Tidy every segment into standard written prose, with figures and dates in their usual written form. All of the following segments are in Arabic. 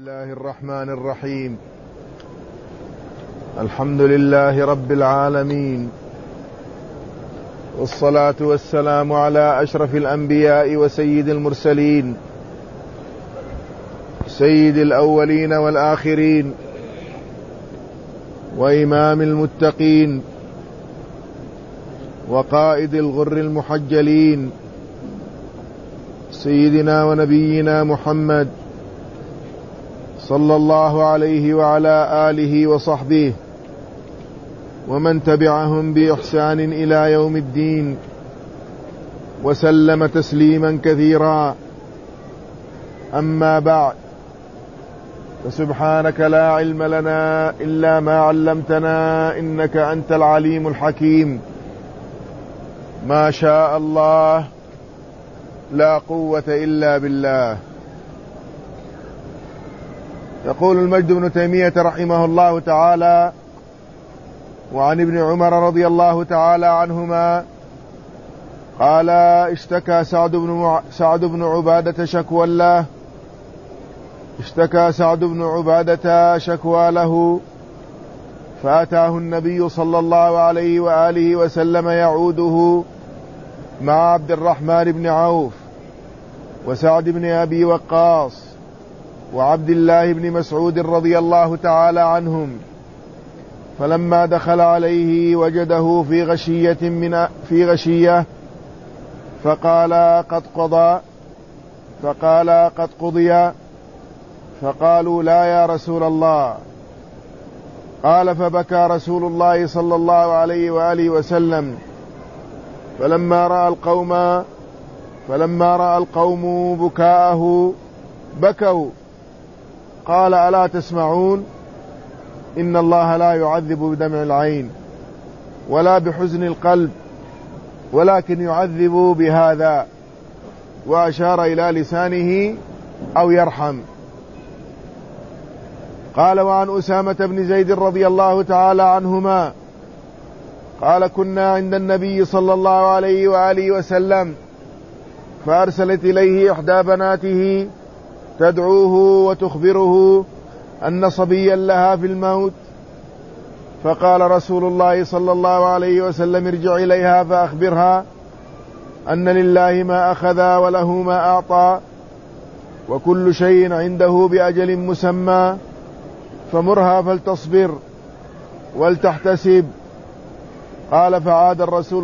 الله الرحمن الرحيم. الحمد لله رب العالمين، والصلاة والسلام على أشرف الأنبياء وسيد المرسلين، سيد الأولين والآخرين، وإمام المتقين، وقائد الغر المحجلين، سيدنا ونبينا محمد صلى الله عليه وعلى آله وصحبه ومن تبعهم بإحسان إلى يوم الدين، وسلم تسليما كثيرا. أما بعد، فسبحانك لا علم لنا إلا ما علمتنا إنك أنت العليم الحكيم. ما شاء الله لا قوة إلا بالله. يقول المجد بن تيمية رحمه الله تعالى: وعن ابن عمر رضي الله تعالى عنهما قال: اشتكى سعد بن عبادة شكوى له، اشتكى سعد بن عبادة شكوى له، فأتاه النبي صلى الله عليه وآله وسلم يعوده مع عبد الرحمن بن عوف وسعد بن أبي وقاص وعبد الله بن مسعود رضي الله تعالى عنهم، فلما دخل عليه وجده في غشية فقال: قد قضي. فقالوا: لا يا رسول الله. قال: فبكى رسول الله صلى الله عليه وآله وسلم، فلما رأى القوم بكاءه بكوا. قال: ألا تسمعون؟ إن الله لا يعذب بدمع العين ولا بحزن القلب، ولكن يعذب بهذا، وأشار إلى لسانه أو يرحم. قال: وعن أسامة بن زيد رضي الله تعالى عنهما قال: كنا عند النبي صلى الله عليه وآله وسلم، فأرسلت إليه إحدى بناته تدعوه وتخبره أن صبيا لها في الموت، فقال رسول الله صلى الله عليه وسلم: ارجع إليها فأخبرها أن لله ما أخذ وله ما أعطى، وكل شيء عنده بأجل مسمى، فمرها فلتصبر ولتحتسب. قال: فعاد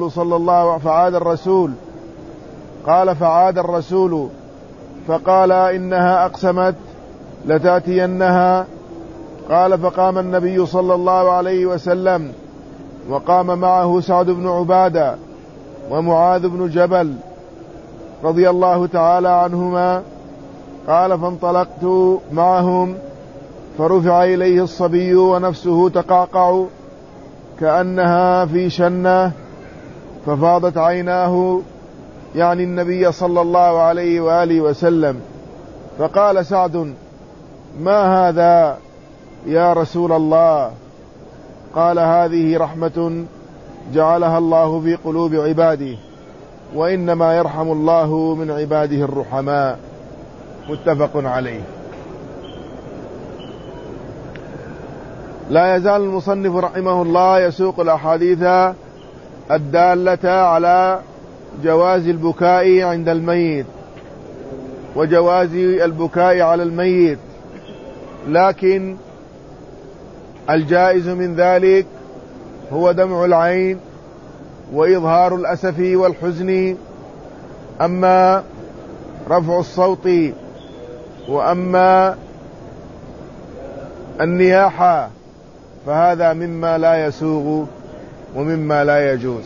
الرسول فقال: إنها أقسمت لتأتينها. قال: فقام النبي صلى الله عليه وسلم، وقام معه سعد بن عبادة ومعاذ بن جبل رضي الله تعالى عنهما. قال: فانطلقت معهم، فرفع إليه الصبي ونفسه تقعقع كأنها في شنة، ففاضت عيناه، يعني النبي صلى الله عليه وآله وسلم. فقال سعد: ما هذا يا رسول الله؟ قال: هذه رحمة جعلها الله في قلوب عباده، وإنما يرحم الله من عباده الرحماء. متفق عليه. لا يزال المصنف رحمه الله يسوق الأحاديث الدالة على جواز البكاء عند الميت وجواز البكاء على الميت، لكن الجائز من ذلك هو دمع العين وإظهار الأسف والحزن. أما رفع الصوت وأما النياحة فهذا مما لا يسوغ ومما لا يجوز.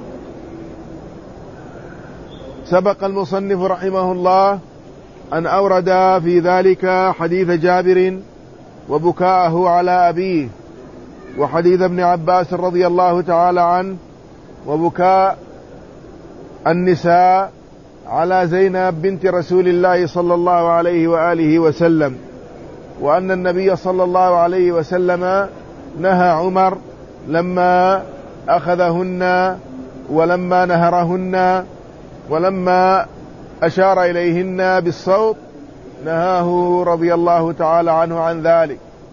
سبق المصنف رحمه الله أن أورد في ذلك حديث جابر وبكاءه على أبيه، وحديث ابن عباس رضي الله تعالى عنه وبكاء النساء على زينب بنت رسول الله صلى الله عليه وآله وسلم، وأن النبي صلى الله عليه وسلم نهى عمر لما أخذهن ولما نهرهن ولما أشار إليهن بالصوت نهاه رضي الله تعالى عنه عن ذلك،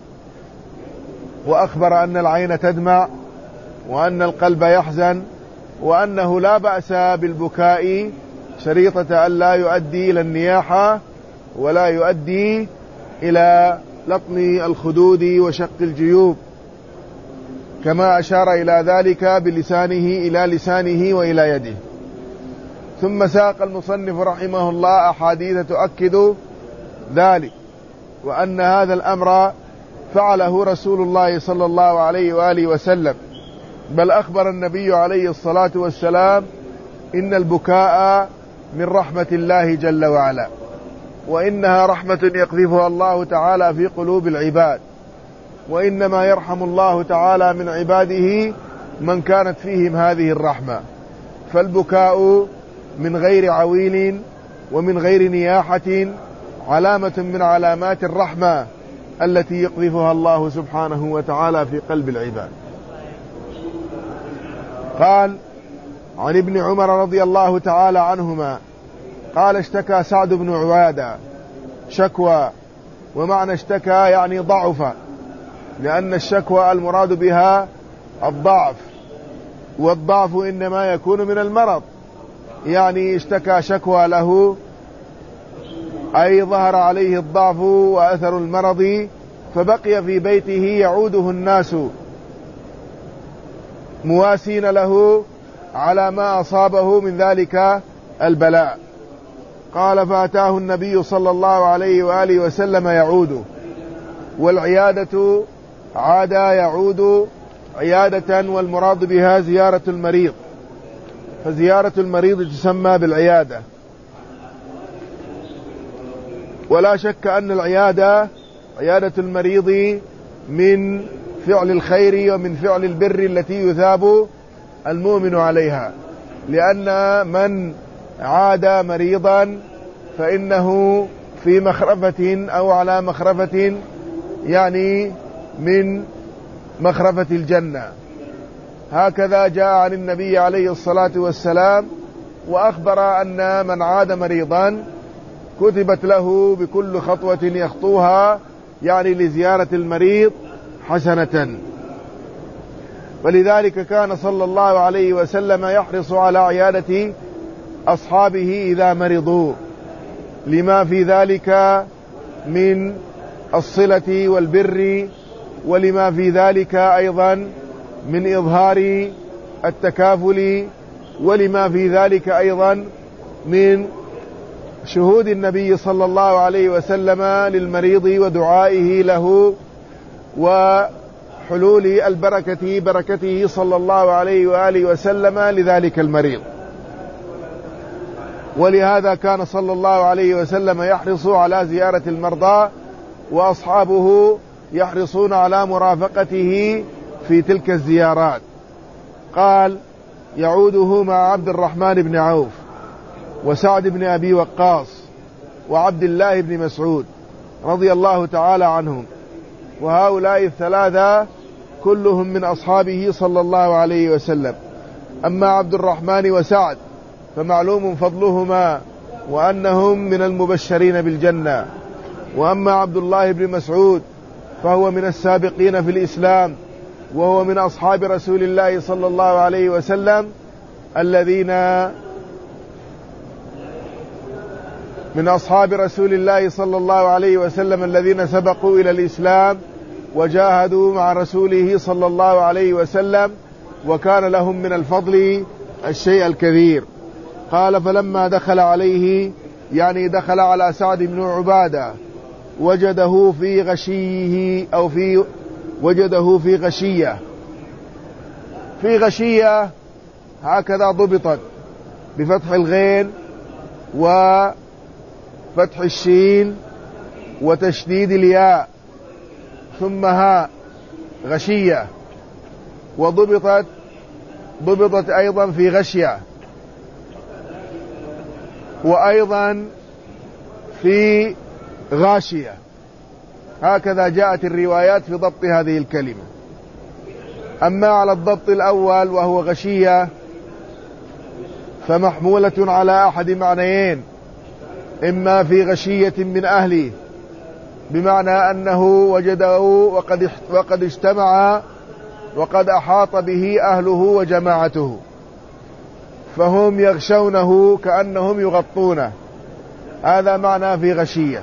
وأخبر أن العين تدمع وأن القلب يحزن، وأنه لا بأس بالبكاء شريطة أن لا يؤدي إلى النياحة ولا يؤدي إلى لطم الخدود وشق الجيوب، كما أشار إلى ذلك بلسانه إلى لسانه وإلى يده. ثم ساق المصنف رحمه الله أحاديث تؤكد ذلك، وأن هذا الأمر فعله رسول الله صلى الله عليه وآله وسلم، بل أخبر النبي عليه الصلاة والسلام إن البكاء من رحمة الله جل وعلا، وإنها رحمة يقذفها الله تعالى في قلوب العباد، وإنما يرحم الله تعالى من عباده من كانت فيهم هذه الرحمة. فالبكاء من غير عويل ومن غير نياحة علامة من علامات الرحمة التي يقذفها الله سبحانه وتعالى في قلب العباد. قال عن ابن عمر رضي الله تعالى عنهما قال اشتكى سعد بن عبادة شكوى، ومعنى اشتكى يعني ضعف، لأن الشكوى المراد بها الضعف، والضعف إنما يكون من المرض، يعني اشتكى شكوى له أي ظهر عليه الضعف وأثر المرض، فبقي في بيته يعوده الناس مواسين له على ما أصابه من ذلك البلاء. قال فأتاه النبي صلى الله عليه وآله وسلم يعوده، والعيادة عاد يعود عيادة، والمراد بها زيارة المريض، فزيارة المريض تسمى بالعيادة. ولا شك أن العيادة عيادة المريض من فعل الخير ومن فعل البر التي يثاب المؤمن عليها، لأن من عاد مريضا فإنه في مخرفة أو على مخرفة، يعني من مخرفة الجنة. هكذا جاء عن النبي عليه الصلاة والسلام، وأخبر أن من عاد مريضا كتبت له بكل خطوة يخطوها، يعني لزيارة المريض، حسنة. ولذلك كان صلى الله عليه وسلم يحرص على عيادة أصحابه إذا مرضوا، لما في ذلك من الصلة والبر، ولما في ذلك أيضا من إظهار التكافل، ولما في ذلك أيضا من شهود النبي صلى الله عليه وسلم للمريض ودعائه له وحلول البركة بركته صلى الله عليه وآله وسلم لذلك المريض. ولهذا كان صلى الله عليه وسلم يحرص على زيارة المرضى، وأصحابه يحرصون على مرافقته في تلك الزيارات. قال يعوده مع عبد الرحمن بن عوف وسعد بن أبي وقاص وعبد الله بن مسعود رضي الله تعالى عنهم، وهؤلاء الثلاثة كلهم من أصحابه صلى الله عليه وسلم. أما عبد الرحمن وسعد فمعلوم فضلهما وأنهم من المبشرين بالجنة، وأما عبد الله بن مسعود فهو من السابقين في الإسلام، وهو من أصحاب رسول الله صلى الله عليه وسلم الذين من أصحاب رسول الله صلى الله عليه وسلم الذين سبقوا إلى الإسلام وجاهدوا مع رسوله صلى الله عليه وسلم، وكان لهم من الفضل الشيء الكثير. قال فلما دخل عليه، يعني دخل على سعد بن عبادة، وجده في غشيه أو وجده في غشية. في غشية هكذا ضبطت بفتح الغين وفتح الشين وتشديد الياء ثم هاء، غشية. وضبطت أيضا في غشية، وأيضا في غاشية. هكذا جاءت الروايات في ضبط هذه الكلمة. أما على الضبط الأول وهو غشية فمحمولة على أحد معنيين، إما في غشية من أهله، بمعنى أنه وجده وقد اجتمع وقد أحاط به أهله وجماعته، فهم يغشونه كأنهم يغطونه، هذا معنى في غشية.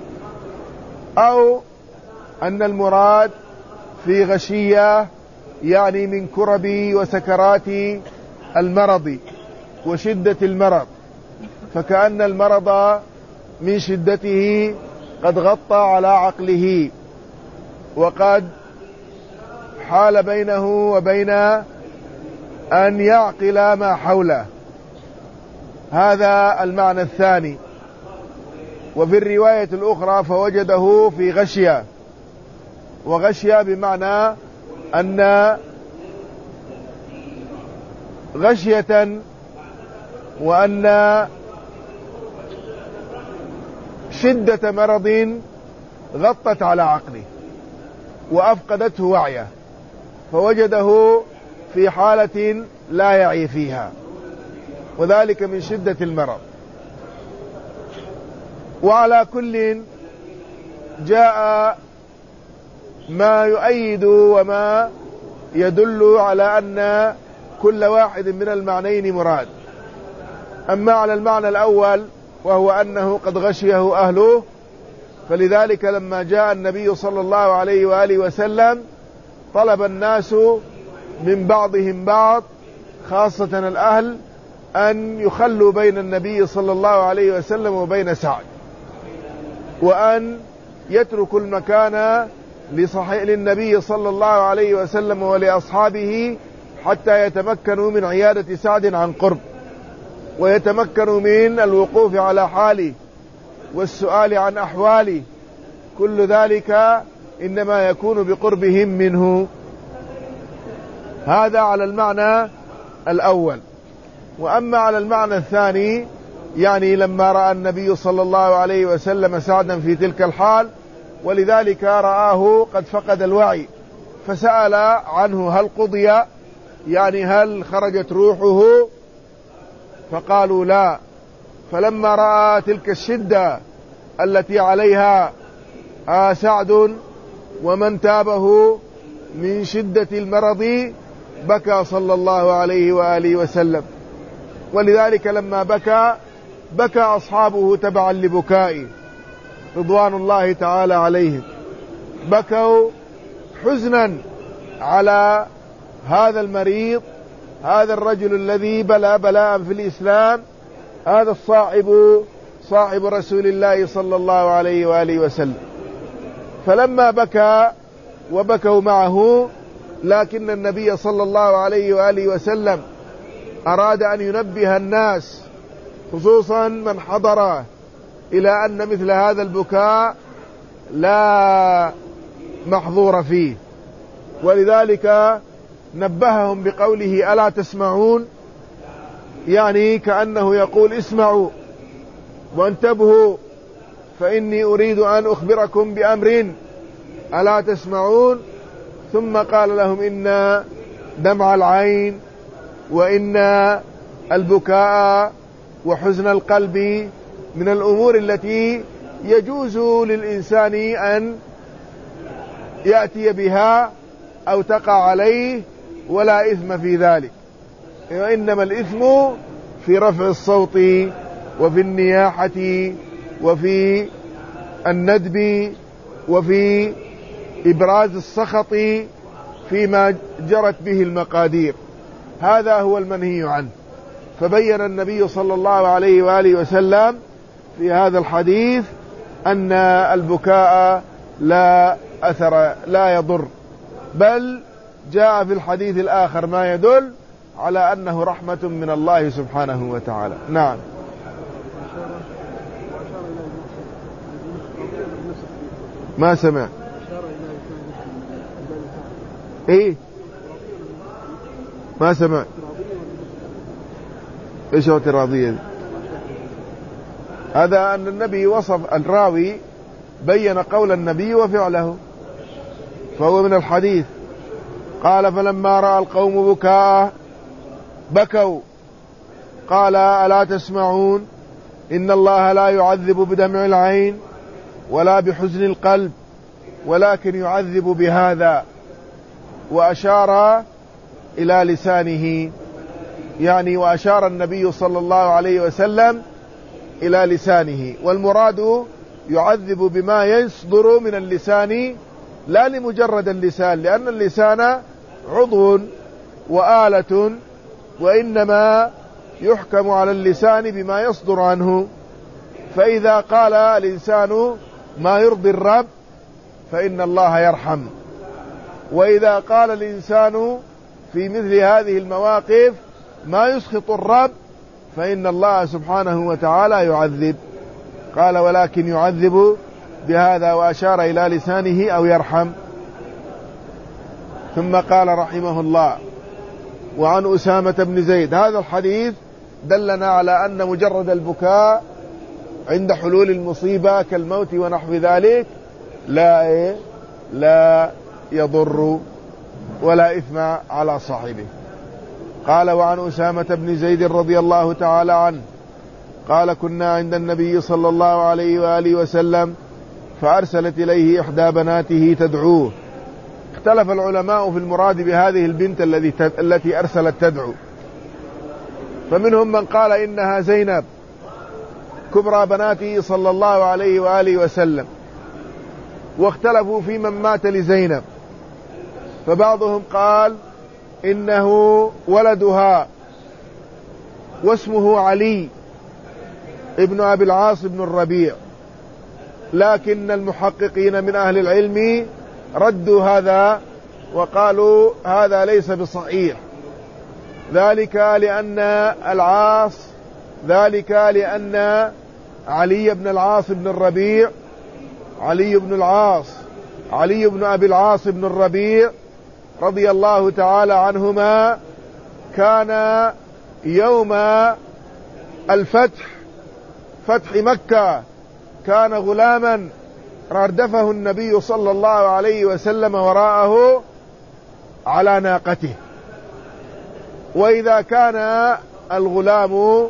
أو أن المراد في غشية يعني من كرب وسكرات المرض وشدة المرض، فكأن المرض من شدته قد غطى على عقله وقد حال بينه وبين أن يعقل ما حوله، هذا المعنى الثاني. وفي الرواية الأخرى فوجده في غشية، وغشية بمعنى أن غشية وأن شدة مرض غطت على عقله وأفقدته وعيه، فوجده في حالة لا يعي فيها، وذلك من شدة المرض. وعلى كل جاء ما يؤيد وما يدل على أن كل واحد من المعنيين مراد. أما على المعنى الأول وهو أنه قد غشيه أهله، فلذلك لما جاء النبي صلى الله عليه وآله وسلم طلب الناس من بعضهم بعض خاصة الأهل أن يخلوا بين النبي صلى الله عليه وسلم وبين سعد، وأن يتركوا المكان للنبي صلى الله عليه وسلم ولأصحابه حتى يتمكنوا من عيادة سعد عن قرب، ويتمكنوا من الوقوف على حاله والسؤال عن أحواله، كل ذلك إنما يكون بقربهم منه. هذا على المعنى الأول. وأما على المعنى الثاني يعني لما رأى النبي صلى الله عليه وسلم سعدا في تلك الحال، ولذلك رآه قد فقد الوعي، فسأل عنه هل قضي، يعني هل خرجت روحه؟ فقالوا لا. فلما رأى تلك الشدة التي عليها سعد ومن تابه من شدة المرض بكى صلى الله عليه وآله وسلم، ولذلك لما بكى أصحابه تبعا لبكائه رضوان الله تعالى عليهم، بكوا حزنا على هذا المريض، هذا الرجل الذي بلاء في الإسلام، هذا صاحب رسول الله صلى الله عليه وآله وسلم. فلما بكى وبكوا معه، لكن النبي صلى الله عليه وآله وسلم أراد أن ينبه الناس خصوصا من حضر إلى أن مثل هذا البكاء لا محظور فيه، ولذلك نبههم بقوله ألا تسمعون، يعني كأنه يقول اسمعوا وانتبهوا فإني أريد أن أخبركم بأمر ألا تسمعون. ثم قال لهم إن دمع العين وإن البكاء وحزن القلب من الأمور التي يجوز للإنسان أن يأتي بها أو تقع عليه، ولا إثم في ذلك، وإنما الإثم في رفع الصوت وفي النياحة وفي الندب وفي إبراز السخط فيما جرت به المقادير، هذا هو المنهي عنه. فبين النبي صلى الله عليه وآله وسلم في هذا الحديث أن البكاء لا أثر لا يضر، بل جاء في الحديث الآخر ما يدل على أنه رحمة من الله سبحانه وتعالى. نعم. ما سمع ايه ما سمع ايش هو الراضية دي؟ هذا أن النبي وصف الراوي بين قول النبي وفعله، فهو من الحديث. قال فلما رأى القوم بكاء بكوا، قال ألا تسمعون، إن الله لا يعذب بدمع العين ولا بحزن القلب ولكن يعذب بهذا، وأشار إلى لسانه، يعني وأشار النبي صلى الله عليه وسلم إلى لسانه، والمراد يعذب بما يصدر من اللسان لا لمجرد اللسان، لأن اللسان عضو وآلة، وإنما يحكم على اللسان بما يصدر عنه. فإذا قال الإنسان ما يرضي الرب فإن الله يرحم، وإذا قال الإنسان في مثل هذه المواقف ما يسخط الرب فإن الله سبحانه وتعالى يعذب. قال ولكن يعذب بهذا، وأشار إلى لسانه أو يرحم. ثم قال رحمه الله: وعن أسامة بن زيد. هذا الحديث دلنا على أن مجرد البكاء عند حلول المصيبة كالموت ونحو ذلك لا يضر ولا إثم على صاحبه. قال: وعن أسامة بن زيد رضي الله تعالى عنه قال: كنا عند النبي صلى الله عليه وآله وسلم فأرسلت إليه إحدى بناته تدعوه. اختلف العلماء في المراد بهذه البنت التي أرسلت تدعو، فمنهم من قال إنها زينب كبرى بناته صلى الله عليه وآله وسلم، واختلفوا في من مات لزينب، فبعضهم قال إنه ولدها واسمه علي ابن أبي العاص بن الربيع، لكن المحققين من أهل العلم ردوا هذا وقالوا هذا ليس بصحيح، ذلك لأن علي بن العاص بن الربيع علي بن أبي العاص بن الربيع رضي الله تعالى عنهما كان يوم الفتح، فتح مكة، كان غلاما ردفه النبي صلى الله عليه وسلم وراءه على ناقته. وإذا كان الغلام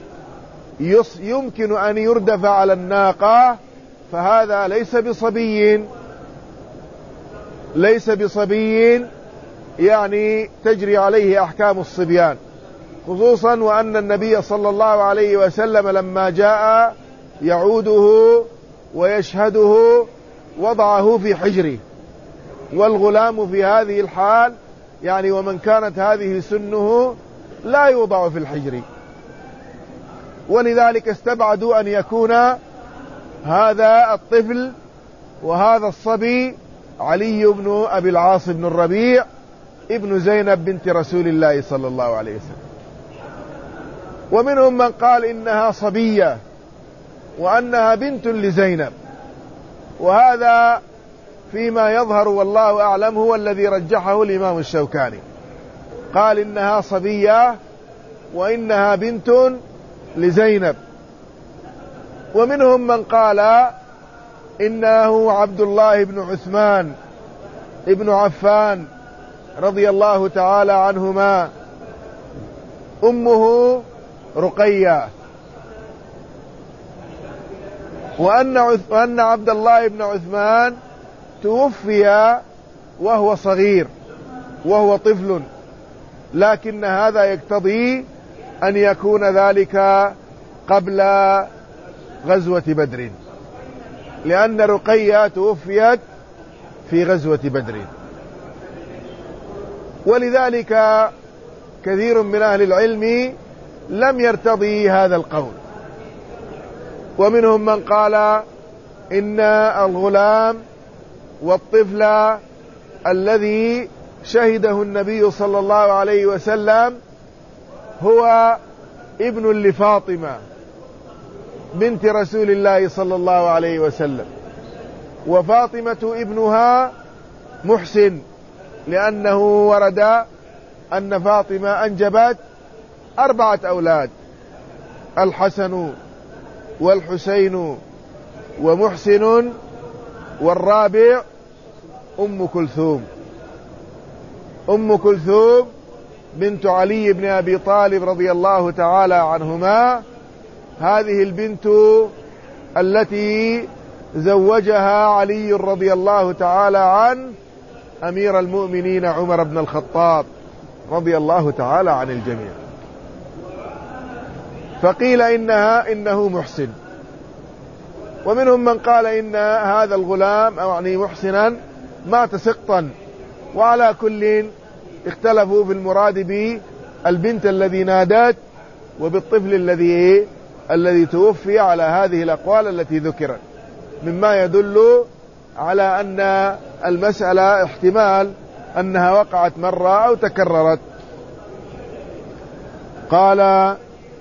يمكن أن يردف على الناقة فهذا ليس بصبي يعني تجري عليه أحكام الصبيان، خصوصا وأن النبي صلى الله عليه وسلم لما جاء يعوده ويشهده وضعه في حجره، والغلام في هذه الحال يعني ومن كانت هذه سنه لا يوضع في الحجر، ولذلك استبعدوا أن يكون هذا الطفل وهذا الصبي علي بن أبي العاص بن الربيع ابن زينب بنت رسول الله صلى الله عليه وسلم. ومنهم من قال إنها صبية وأنها بنت لزينب، وهذا فيما يظهر والله أعلم هو الذي رجحه الإمام الشوكاني، قال إنها صبية وإنها بنت لزينب. ومنهم من قال إنه عبد الله بن عثمان ابن عفان رضي الله تعالى عنهما، أمه رقية، وأن عبد الله بن عثمان توفي وهو صغير وهو طفل، لكن هذا يقتضي أن يكون ذلك قبل غزوة بدر، لأن رقية توفيت في غزوة بدر. ولذلك كثير من أهل العلم لم يرتضي هذا القول. ومنهم من قال إن الغلام والطفل الذي شهده النبي صلى الله عليه وسلم هو ابن لفاطمة بنت رسول الله صلى الله عليه وسلم، وفاطمة ابنها محسن، لأنه ورد أن فاطمة أنجبت 4 أولاد: الحسن والحسين ومحسن، والرابع أم كلثوم بنت علي بن أبي طالب رضي الله تعالى عنهما، هذه البنت التي زوجها علي رضي الله تعالى عن أمير المؤمنين عمر بن الخطاب رضي الله تعالى عن الجميع. فقيل إنه محسن، ومنهم من قال إن هذا الغلام يعني محسنا مات سقطا. وعلى كل اختلفوا في المراد بالبنت الذي نادت وبالطفل الذي توفي على هذه الأقوال التي ذكرت، مما يدل على أن المسألة احتمال أنها وقعت مرة أو تكررت. قال: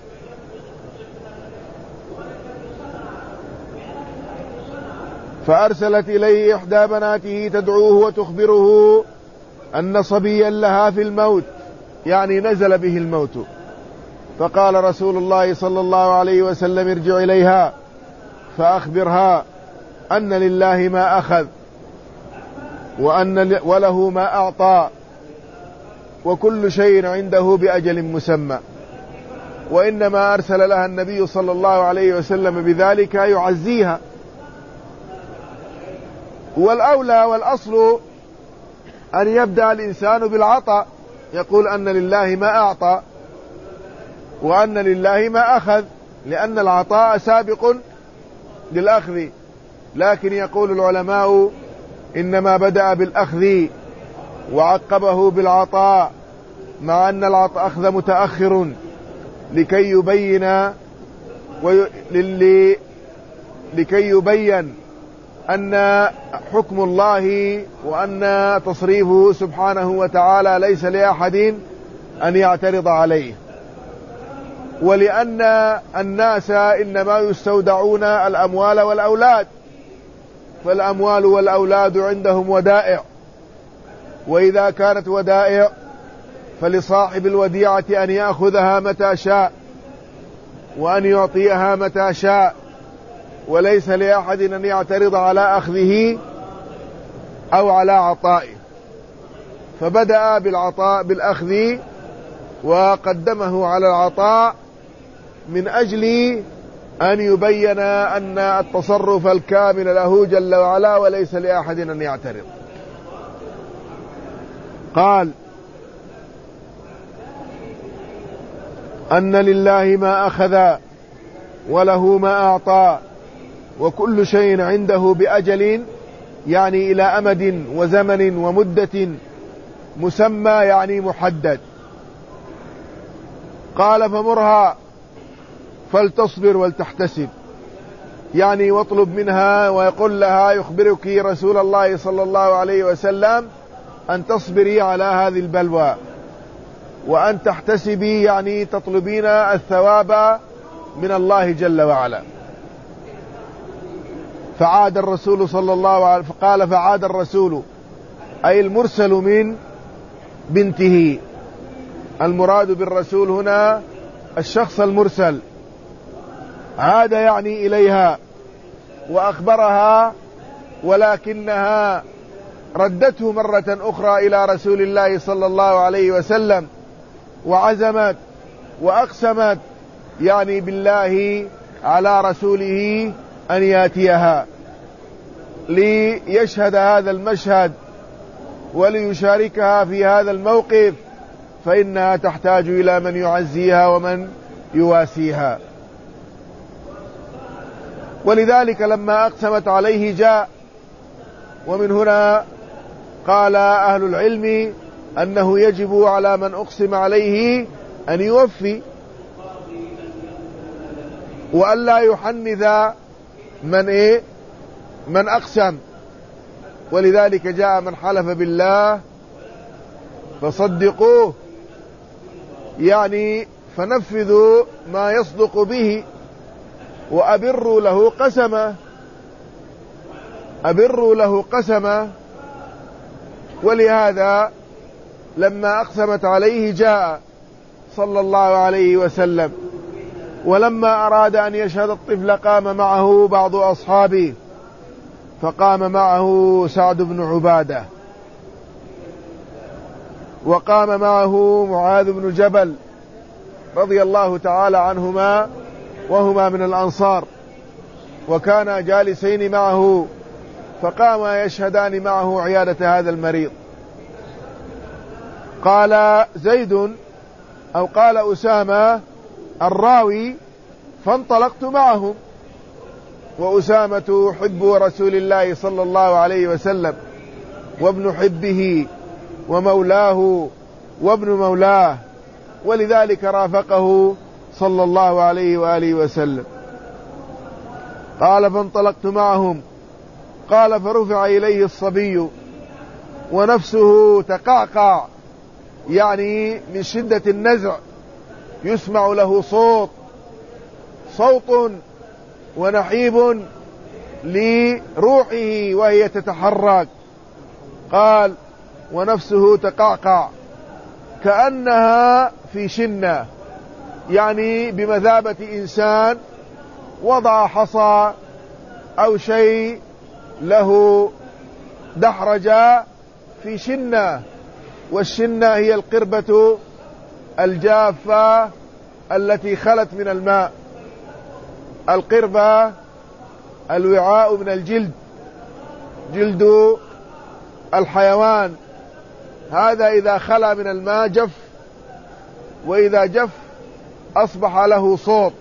فأرسلت إليه إحدى بناته تدعوه وتخبره أن صبيا لها في الموت، يعني نزل به الموت. فقال رسول الله صلى الله عليه وسلم: ارجع إليها فأخبرها أن لله ما أخذ وله ما أعطى وكل شيء عنده بأجل مسمى. وإنما أرسل لها النبي صلى الله عليه وسلم بذلك يعزيها. والأولى والأصل أن يبدأ الإنسان بالعطاء، يقول أن لله ما أعطى وأن لله ما أخذ، لأن العطاء سابق للأخذ. لكن يقول العلماء إنما بدأ بالأخذ وعقبه بالعطاء، مع أن الأخذ متأخر لكي يبين أن حكم الله وأن تصريفه سبحانه وتعالى ليس لأحد أن يعترض عليه. ولأن الناس إنما يستودعون الأموال والأولاد، فالأموال والأولاد عندهم ودائع، وإذا كانت ودائع فلصاحب الوديعة أن يأخذها متى شاء وأن يعطيها متى شاء، وليس لأحد أن يعترض على أخذه أو على عطائه. فبدأ بالأخذ وقدمه على العطاء من أجل أن يبين أن التصرف الكامل له جل وعلا وليس لأحد أن يعترض. قال: أن لله ما أخذ وله ما أعطى وكل شيء عنده بأجل، يعني إلى أمد وزمن ومدة مسمى، يعني محدد. قال: فمرها فلتصبر ولتحتسب، يعني واطلب منها ويقول لها يخبرك رسول الله صلى الله عليه وسلم أن تصبري على هذه البلوى وأن تحتسبي، يعني تطلبين الثواب من الله جل وعلا. فعاد الرسول صلى الله عليه وسلم فقال: فعاد الرسول أي المرسل من بنته. المراد بالرسول هنا الشخص المرسل. عاد يعني إليها وأخبرها، ولكنها ردته مرة أخرى إلى رسول الله صلى الله عليه وسلم، وعزمت وأقسمت يعني بالله على رسوله أن يأتيها ليشهد هذا المشهد وليشاركها في هذا الموقف، فإنها تحتاج إلى من يعزيها ومن يواسيها. ولذلك لما أقسمت عليه جاء. ومن هنا قال أهل العلم أنه يجب على من أقسم عليه أن يوفي وألا يحنث من أقسم. ولذلك جاء من حلف بالله فصدقوه، يعني فنفذوا ما يصدق به وأبروا له قسمه. ولهذا لما أقسمت عليه جاء صلى الله عليه وسلم. ولما أراد أن يشهد الطفل قام معه بعض أصحابه، فقام معه سعد بن عبادة، وقام معه معاذ بن جبل رضي الله تعالى عنهما، وهما من الأنصار، وكانا جالسين معه، فقاما يشهدان معه عيادة هذا المريض. قال زيد أو قال أسامة الراوي: فانطلقت معهم، وأسامة حب رسول الله صلى الله عليه وسلم، وابن حبه، ومولاه، وابن مولاه، ولذلك رافقه صلى الله عليه وآله وسلم. قال: فانطلقت معهم. قال: فرفع إليه الصبي ونفسه تقعقع، يعني من شدة النزع، يسمع له صوت ونحيب لروحه وهي تتحرك. قال: ونفسه تقعقع كأنها في شنة، يعني بمثابة إنسان وضع حصى أو شيء له دحرجة في شنة، والشنة هي القربة الجافة التي خلت من الماء. القربة الوعاء من الجلد، جلد الحيوان، هذا إذا خلا من الماء جف، وإذا جف أصبح له صوت،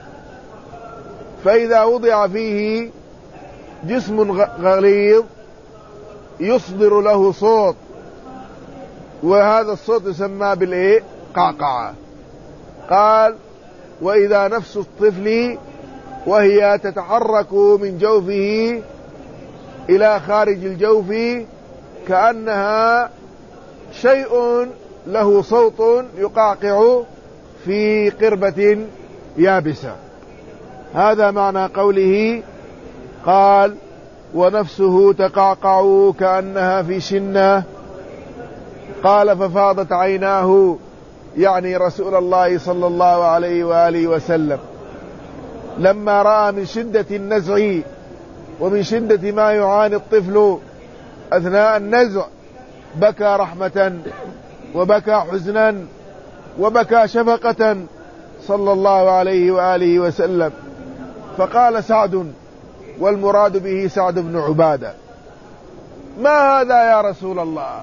فإذا وضع فيه جسم غليظ يصدر له صوت، وهذا الصوت يسمى بالقعقعة. قال: وإذا نفس الطفل وهي تتحرك من جوفه إلى خارج الجوف، كأنها شيء له صوت يقعقع في قربة يابسة. هذا معنى قوله قال: ونفسه تقعقع كأنها في شنة. قال: ففاضت عيناه، يعني رسول الله صلى الله عليه وآله وسلم، لما رأى من شدة النزع ومن شدة ما يعاني الطفل أثناء النزع، بكى رحمة وبكى حزنا وبكى شفقة صلى الله عليه وآله وسلم. فقال سعد، والمراد به سعد بن عبادة: ما هذا يا رسول الله؟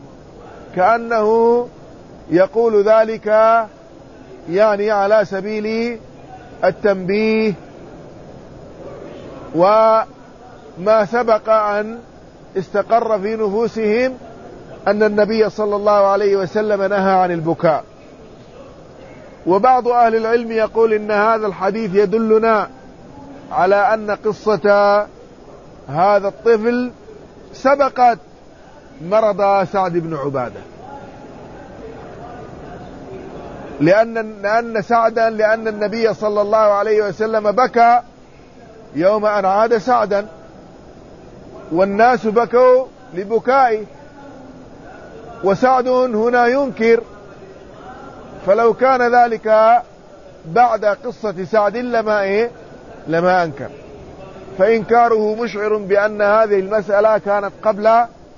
كأنه يقول ذلك يعني على سبيل التنبيه، وما سبق أن استقر في نفوسهم أن النبي صلى الله عليه وسلم نهى عن البكاء. وبعض أهل العلم يقول إن هذا الحديث يدلنا على أن قصة هذا الطفل سبقت مرض سعد بن عبادة، لأن النبي صلى الله عليه وسلم بكى يوم أن عاد سعدا، والناس بكوا لبكائه، وسعد هنا ينكر، فلو كان ذلك بعد قصة سعد لما أنكر، فإنكاره مشعر بأن هذه المسألة كانت قبل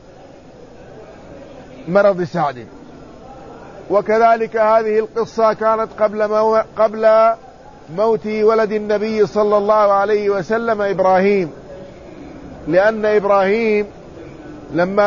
مرض سعد، وكذلك هذه القصة كانت قبل موت ولد النبي صلى الله عليه وسلم إبراهيم، لأن إبراهيم لما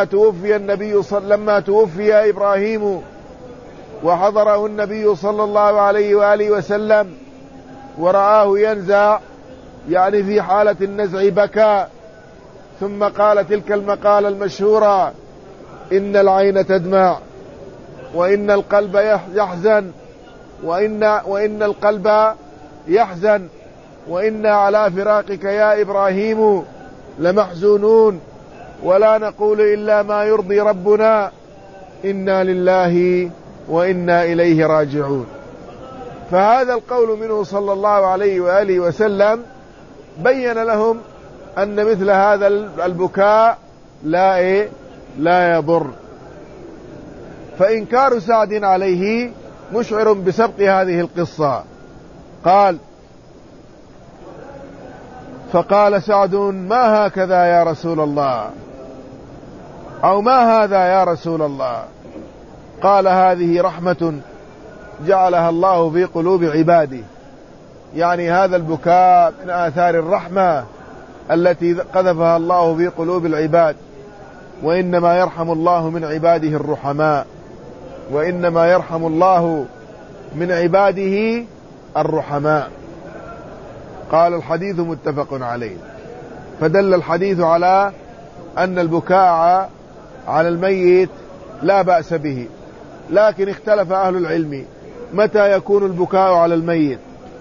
توفي إبراهيم وحضره النبي صلى الله عليه وآله وسلم ورآه ينزع، يعني في حالة النزع، بكى، ثم قال تلك المقالة المشهورة: إن العين تدمع، وإن القلب يحزن، وإن القلب يحزن، وإنا على فراقك يا إبراهيم لمحزونون، ولا نقول إلا ما يرضي ربنا، إنا لله وإنا إليه راجعون. فهذا القول منه صلى الله عليه وآله وسلم بين لهم أن مثل هذا البكاء لا يضر. فإنكار سعد عليه مشعر بسبق هذه القصة. قال: فقال سعد: ما هكذا يا رسول الله، أو ما هذا يا رسول الله؟ قال: هذه رحمة جعلها الله في قلوب عباده، يعني هذا البكاء من آثار الرحمة التي قذفها الله في قلوب العباد، وإنما يرحم الله من عباده الرحماء، وإنما يرحم الله من عباده الرحماء. قال الحديث متفق عليه. فدل الحديث على أن البكاء على الميت لا بأس به، لكن اختلف أهل العلم متى يكون البكاء على الميت.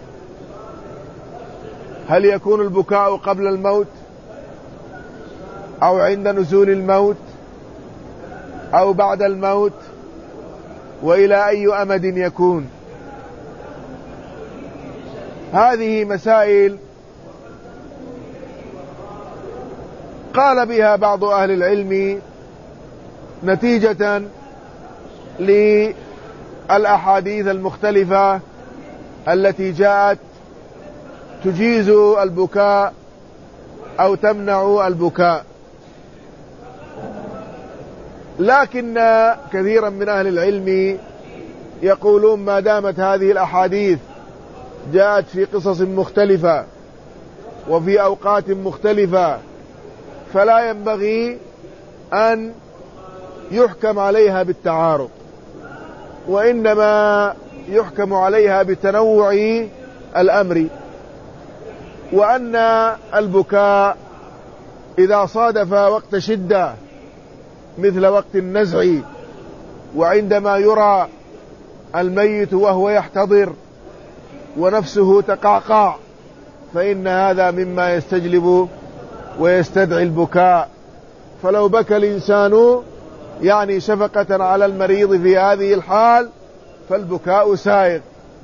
هل يكون البكاء قبل الموت أو عند نزول الموت أو بعد الموت، وإلى أي أمد يكون؟ هذه مسائل قال بها بعض أهل العلم نتيجة للأحاديث المختلفة التي جاءت تجيز البكاء أو تمنع البكاء. لكن كثيرا من أهل العلم يقولون ما دامت هذه الأحاديث جاءت في قصص مختلفة وفي أوقات مختلفة فلا ينبغي أن يحكم عليها بالتعارض، وإنما يحكم عليها بتنوع الأمر، وأن البكاء إذا صادف وقت شدة مثل وقت النزع وعندما يرى الميت وهو يحتضر ونفسه تقعقع، فإن هذا مما يستجلب ويستدعي البكاء. فلو بكى الإنسان يعني شفقة على المريض في هذه الحال فالبكاء سائغ.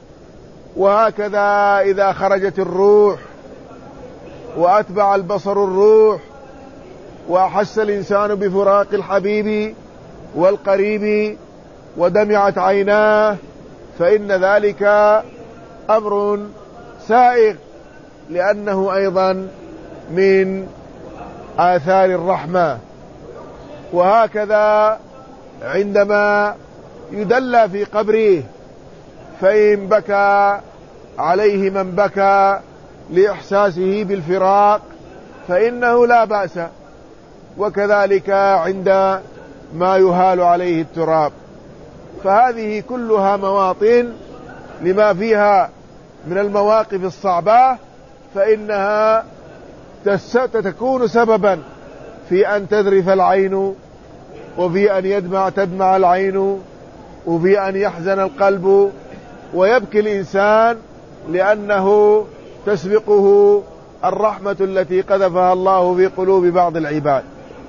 وهكذا إذا خرجت الروح وأتبع البصر الروح وأحس الإنسان بفراق الحبيب والقريب ودمعت عيناه فإن ذلك أمر سائغ، لأنه أيضا من آثار الرحمة. وهكذا عندما يدلى في قبره فإن بكى عليه من بكى لإحساسه بالفراق فإنه لا بأس، وكذلك عند ما يهال عليه التراب. فهذه كلها مواطن لما فيها من المواقف الصعبة، فإنها تكون سببا في أن تذرف العين، وفي أن تدمع العين، وفي أن يحزن القلب ويبكي الإنسان، لأنه تسبقه الرحمة التي قذفها الله في قلوب بعض العباد.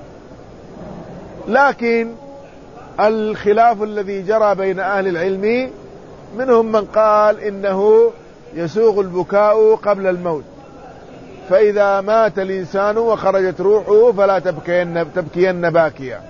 لكن الخلاف الذي جرى بين أهل العلم منهم من قال إنه يسوغ البكاء قبل الموت، فإذا مات الإنسان وخرجت روحه فلا تبكين باكيا.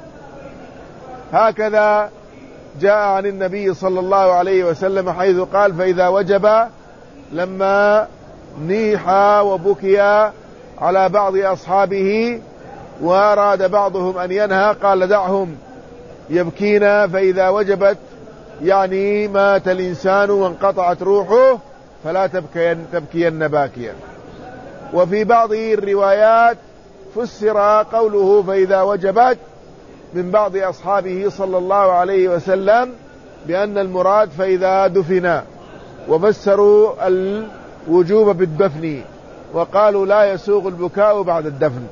هكذا جاء عن النبي صلى الله عليه وسلم حيث قال فإذا وجب، لما نيح وبكي على بعض أصحابه وأراد بعضهم أن ينهى قال دعهم يبكين، فإذا وجبت يعني مات الإنسان وانقطعت روحه فلا تبكين باكيا. وفي بعض الروايات فسر قوله فإذا وجبت من بعض أصحابه صلى الله عليه وسلم بأن المراد فإذا دفنا، وفسروا الوجوب بالدفن وقالوا لا يسوغ البكاء بعد الدفن.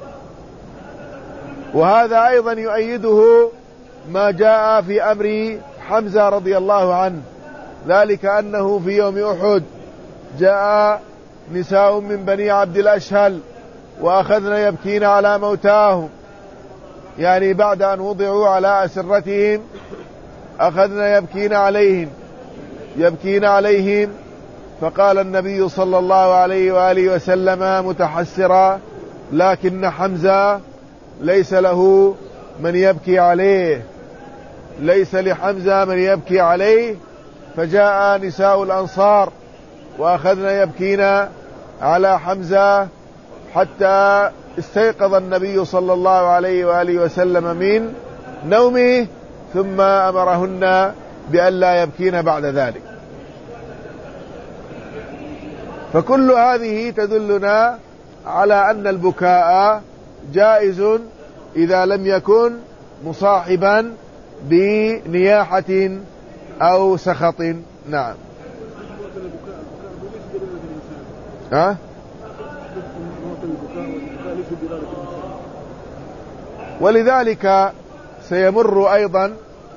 وهذا أيضا يؤيده ما جاء في أمر حمزة رضي الله عنه، ذلك أنه في يوم أحد جاء نساء من بني عبد الأشهل وأخذن يبكين على موتاهم، يعني بعد أن وضعوا على أسرتهم أخذن يبكين عليهم. فقال النبي صلى الله عليه وآله وسلم متحسرا لكن حمزة ليس له من يبكي عليه، ليس لحمزة من يبكي عليه. فجاء نساء الأنصار وأخذن يبكين على حمزة حتى استيقظ النبي صلى الله عليه وآله وسلم من نومه، ثم أمرهن بأن لا يبكين بعد ذلك. فكل هذه تدلنا على أن البكاء جائز إذا لم يكن مصاحبا بنياحة أو سخط. نعم. ولذلك سيمر أيضا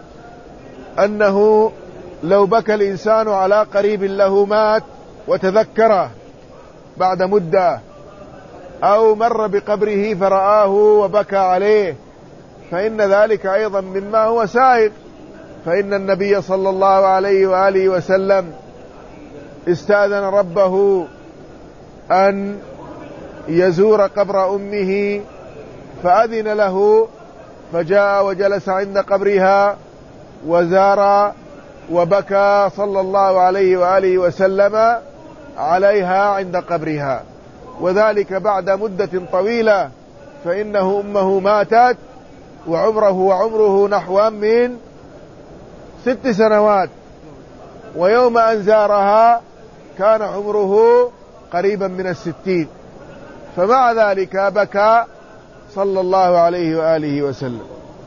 أنه لو بكى الإنسان على قريب له مات وتذكره بعد مدة، أو مر بقبره فرآه وبكى عليه، فإن ذلك أيضا مما هو سائغ. فإن النبي صلى الله عليه وآله وسلم استأذن ربه أن يزور قبر أمه فأذن له، فجاء وجلس عند قبرها وزار وبكى صلى الله عليه وآله وسلم عليها عند قبرها، وذلك بعد مدة طويلة، فإنه أمه ماتت وعمره نحو من 6 سنوات، ويوم أن زارها كان عمره قريبا من 60، فمع ذلك بكى صلى الله عليه وآله وسلم.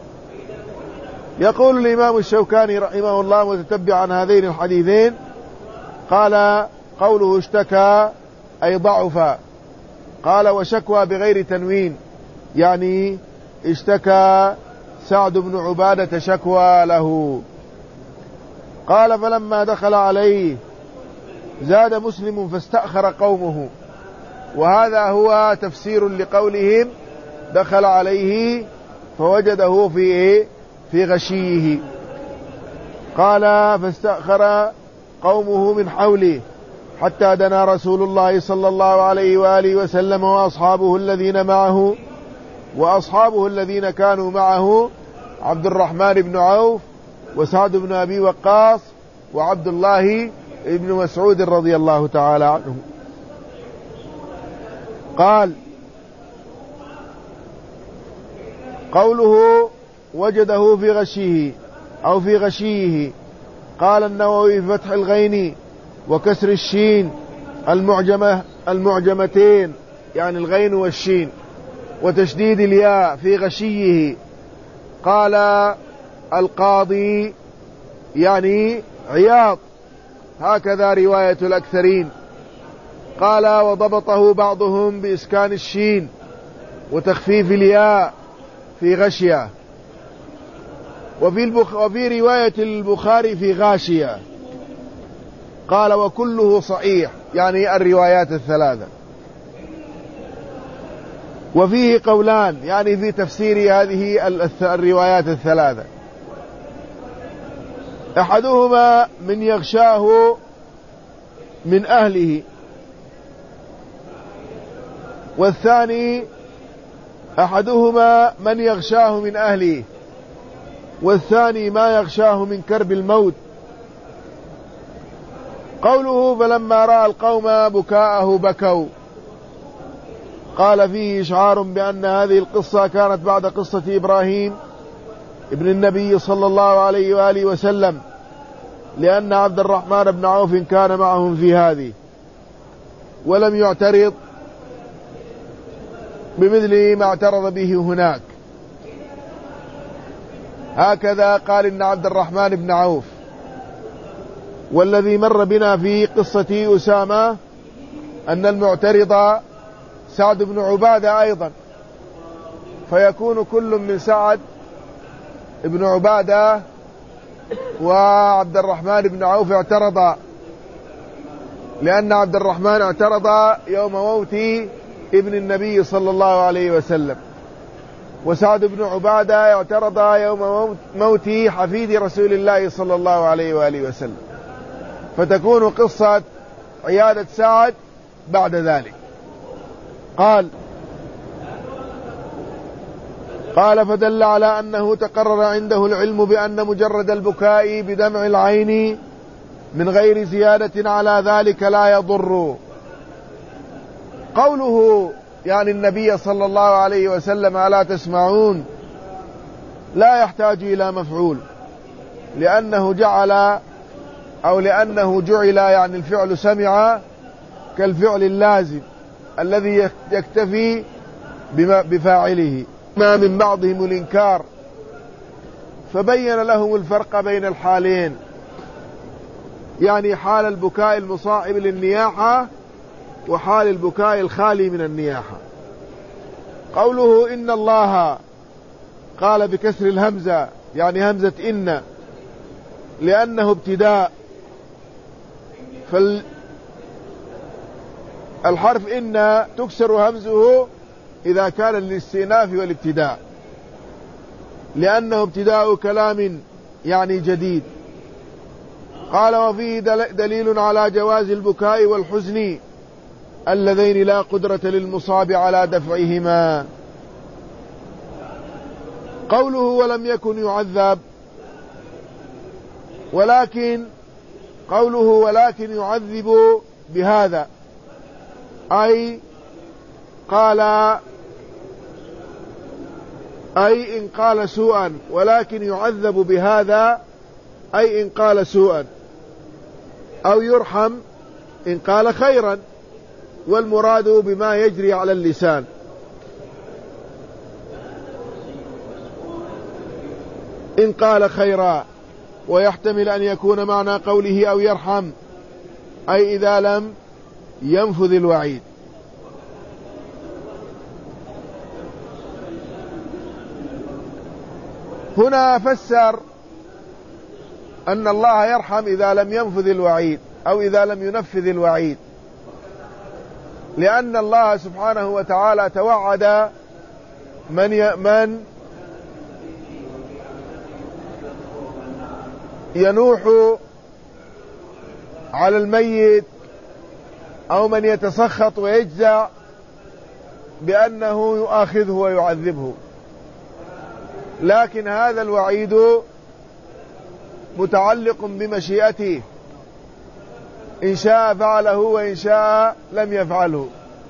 يقول الإمام الشوكاني رحمه الله متتبعا هذين الحديثين، قال قوله اشتكى أي ضعف، قال وشكوى بغير تنوين، يعني اشتكى سعد بن عبادة شكوى له. قال فلما دخل عليه زاد مسلم فاستأخر قومه، وهذا هو تفسير لقولهم دخل عليه فوجده في غشيه. قال فاستأخر قومه من حوله حتى دنا رسول الله صلى الله عليه وآله وسلم وأصحابه الذين كانوا معه عبد الرحمن بن عوف وسعد بن أبي وقاص وعبد الله بن مسعود رضي الله تعالى عنه. قال قوله وجده في غشيه أو في غشيه، قال النووي في فتح الغين وكسر الشين المعجمتين، يعني الغين والشين، وتشديد الياء في غشيه. قال القاضي يعني عياض، هكذا رواية الأكثرين. قال وضبطه بعضهم بإسكان الشين وتخفيف الياء في غشية، وفي رواية البخاري في غاشية. قال وكله صحيح، يعني الروايات الثلاثة. وفيه قولان، يعني في تفسير هذه الروايات الثلاثة، أحدهما من يغشاه من أهله، والثاني أحدهما من يغشاه من أهله، والثاني ما يغشاه من كرب الموت. قوله فلما رأى القوم بكاءه بكوا، قال فيه إشعار بأن هذه القصة كانت بعد قصة إبراهيم ابن النبي صلى الله عليه وآله وسلم، لأن عبد الرحمن بن عوف كان معهم في هذه ولم يعترض بمثل ما اعترض به هناك. هكذا قال إن عبد الرحمن بن عوف. والذي مر بنا في قصة أسامة أن المعترض سعد بن عبادة أيضا، فيكون كل من سعد بن عبادة وعبد الرحمن بن عوف اعترض، لأن عبد الرحمن اعترض يوم موت ابن النبي صلى الله عليه وسلم، وسعد بن عبادة اعترض يوم موت حفيد رسول الله صلى الله عليه وآله وسلم، فتكون قصة عيادة سعد بعد ذلك. قال فدل على أنه تقرر عنده العلم بأن مجرد البكاء بدمع العين من غير زيادة على ذلك لا يضر. قوله يعني النبي صلى الله عليه وسلم ألا تسمعون لا يحتاج إلى مفعول، لأنه جعل يعني الفعل سمع كالفعل اللازم الذي يكتفي بفاعله، ما من بعضهم الإنكار، فبين لهم الفرق بين الحالين، يعني حال البكاء المصاحب للنياحة وحال البكاء الخالي من النياحة. قوله إن الله قال بكسر الهمزة، يعني همزة إن، لأنه ابتداء، فالحرف إن تكسر همزه إذا كان للاستئناف والابتداء، لأنه ابتداء كلام يعني جديد. قال وفيه دليل على جواز البكاء والحزن اللذين لا قدرة للمصاب على دفعهما. قوله ولم يكن يعذب، ولكن قوله ولكن يعذب بهذا، أي إن قال سوءا، ولكن يعذب بهذا أي إن قال سوءا، أو يرحم إن قال خيرا، والمراد بما يجري على اللسان. إن قال خيرا، ويحتمل أن يكون معنى قوله أو يرحم أي إذا لم ينفذ الوعيد. هنا فسر أن الله يرحم إذا لم ينفذ الوعيد أو إذا لم ينفذ الوعيد، لأن الله سبحانه وتعالى توعد من ينوح على الميت أو من يتسخط ويجزع بأنه يؤاخذه ويعذبه، لكن هذا الوعيد متعلق بمشيئته، إن شاء فعله وإن شاء لم يفعله.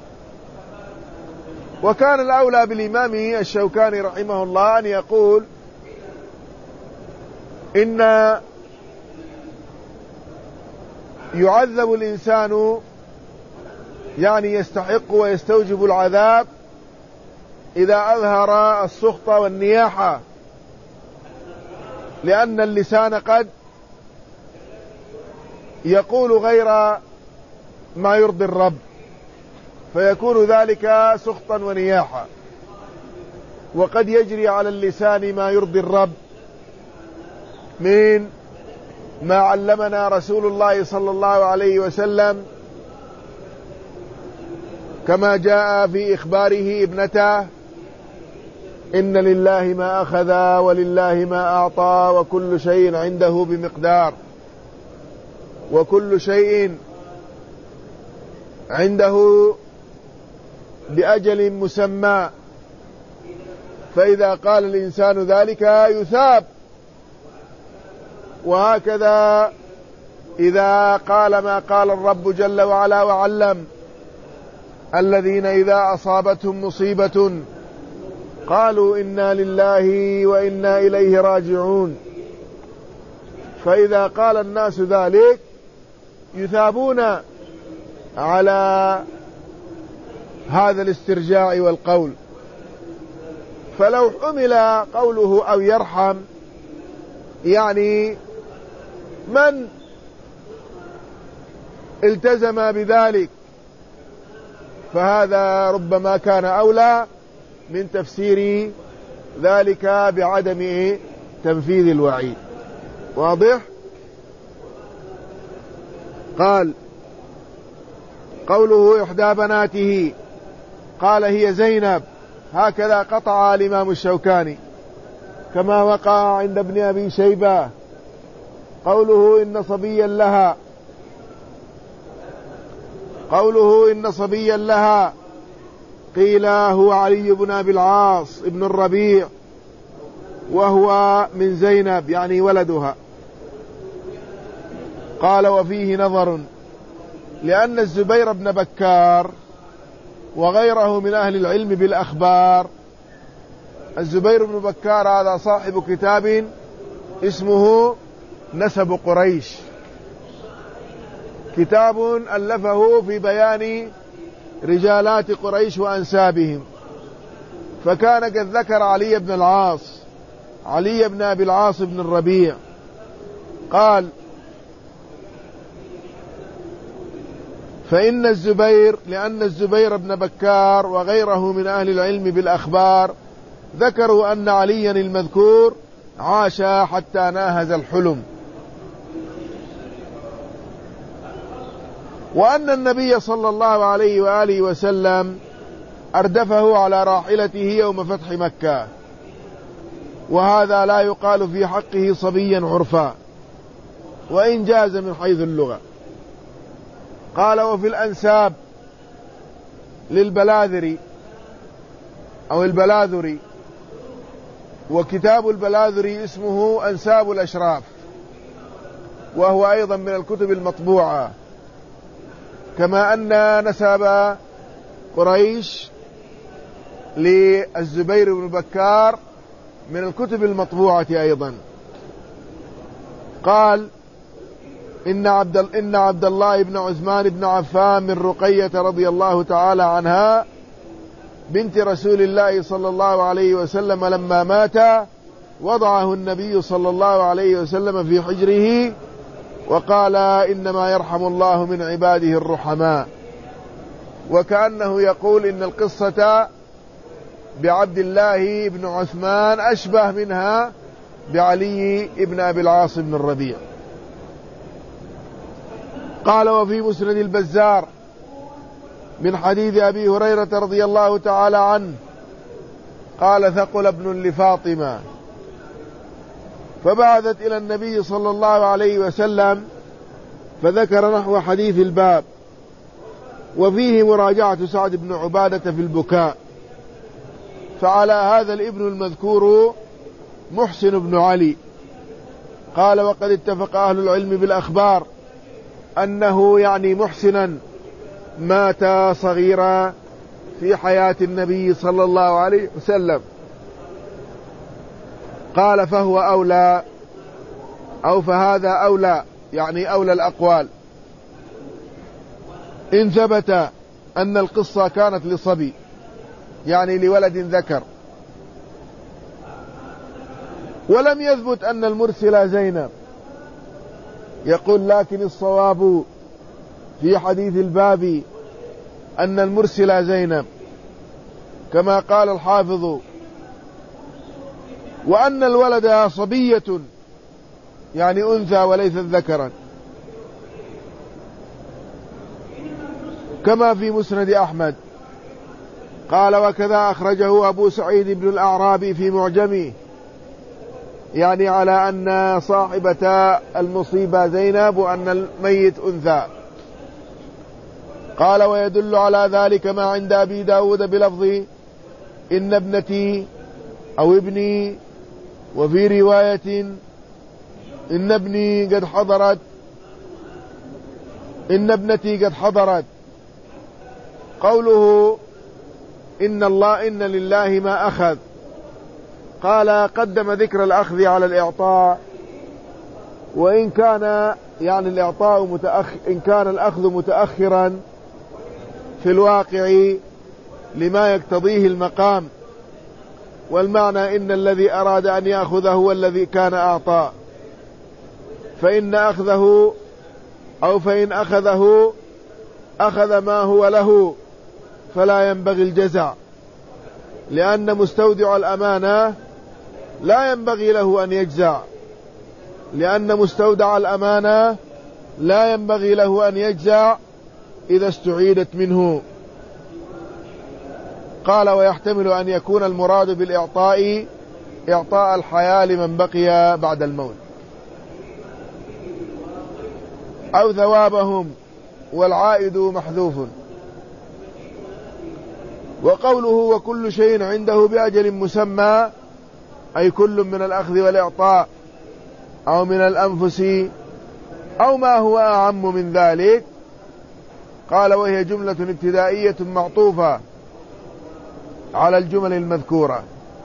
وكان الأولى بالإمام الشوكاني رحمه الله أن يقول إن يعذب الإنسان يعني يستحق ويستوجب العذاب إذا أظهر السخط والنياحة، لأن اللسان قد يقول غير ما يرضي الرب، فيكون ذلك سخطا ونياحة، وقد يجري على اللسان ما يرضي الرب من ما علمنا رسول الله صلى الله عليه وسلم، كما جاء في إخباره ابنته: إن لله ما أخذ ولله ما أعطى وكل شيء عنده بمقدار، وكل شيء عنده بأجل مسمى، فإذا قال الإنسان ذلك يثاب. وهكذا إذا قال ما قال الرب جل وعلا وعلم: الذين إذا أصابتهم مصيبة قالوا إنا لله وإنا إليه راجعون. فإذا قال الناس ذلك يثابون على هذا الاسترجاع والقول. فلو حمل قوله أو يرحم يعني من التزم بذلك، فهذا ربما كان أولى من تفسير ذلك بعدم تنفيذ الوعيد. واضح؟ قال: قوله إحدى بناته، قال هي زينب، هكذا قطع الإمام الشوكاني كما وقع عند ابن أبي شيبة. قوله إن صبيا لها، قوله إن صبيا لها قيل هو علي بن أبي العاص ابن الربيع، وهو من زينب يعني ولدها. قال: وفيه نظر، لأن الزبير بن بكار وغيره من أهل العلم بالأخبار، الزبير بن بكار هذا صاحب كتاب اسمه نسب قريش، كتاب ألفه في بيان رجالات قريش وأنسابهم، فكان قد ذكر علي بن أبي العاص بن الربيع، قال: فإن الزبير، لأن الزبير بن بكار وغيره من أهل العلم بالأخبار ذكروا أن عليا المذكور عاش حتى ناهز الحلم، وأن النبي صلى الله عليه وآله وسلم أردفه على راحلته يوم فتح مكة، وهذا لا يقال في حقه صبيا عرفا وإن جاز من حيث اللغة. قال: وفي الأنساب للبلاذري أو البلاذري، وكتاب البلاذري اسمه أنساب الأشراف، وهو أيضا من الكتب المطبوعة، كما أن نسب قريش للزبير بن بكار من الكتب المطبوعة أيضا. قال: إن عبد الله بن عثمان بن عفان من رقية رضي الله تعالى عنها بنت رسول الله صلى الله عليه وسلم لما مات وضعه النبي صلى الله عليه وسلم في حجره وقال: إنما يرحم الله من عباده الرحماء. وكأنه يقول إن القصة بعبد الله بن عثمان أشبه منها بعلي بن أبي العاص بن الربيع. قال: وفي مسند البزار من حديث أبي هريرة رضي الله تعالى عنه قال: ثقل ابن لفاطمة، فبعثت إلى النبي صلى الله عليه وسلم فذكر نحو حديث الباب، وفيه مراجعة سعد بن عبادة في البكاء. فعلى هذا الابن المذكور محسن بن علي. قال: وقد اتفق أهل العلم بالأخبار أنه يعني محسنا مات صغيرا في حياة النبي صلى الله عليه وسلم. قال: فهو أولى أو فهذا أولى، يعني أولى الأقوال، إن ثبت أن القصة كانت لصبي، يعني لولد ذكر، ولم يثبت أن المرسل زينب. يقول: لكن الصواب في حديث الباب أن المرسل زينب، كما قال الحافظ، وأن الولد صبية يعني أنثى وليست ذكرا، كما في مسند أحمد. قال: وكذا أخرجه أبو سعيد بن الأعرابي في معجمه، يعني على أن صاحبة المصيبة زينب وأن الميت أنثى. قال: ويدل على ذلك ما عند أبي داود بلفظ إن ابنتي أو ابني، وفي رواية إن ابني قد حضرت، إن ابنتي قد حضرت. قوله إن لله ما أخذ، قال: قدم ذكر الأخذ على الإعطاء، وإن كان يعني الإعطاء إن كان الأخذ متأخرا في الواقع لما يقتضيه المقام، والمعنى إن الذي أراد أن يأخذه هو الذي كان أعطى، فإن أخذه أخذ ما هو له فلا ينبغي الجزع، لأن مستودع الأمانة لا ينبغي له أن يجزع، لأن مستودع الأمانة لا ينبغي له أن يجزع إذا استعيدت منه. قال: ويحتمل أن يكون المراد بالإعطاء إعطاء الحياة لمن بقي بعد الموت، أو ثوابهم، والعائد محذوف. وقوله وكل شيء عنده بأجل مسمى، أي كل من الأخذ والإعطاء أو من الأنفس أو ما هو أعم من ذلك. قال: وهي جملة ابتدائية معطوفة على الجمل المذكورة.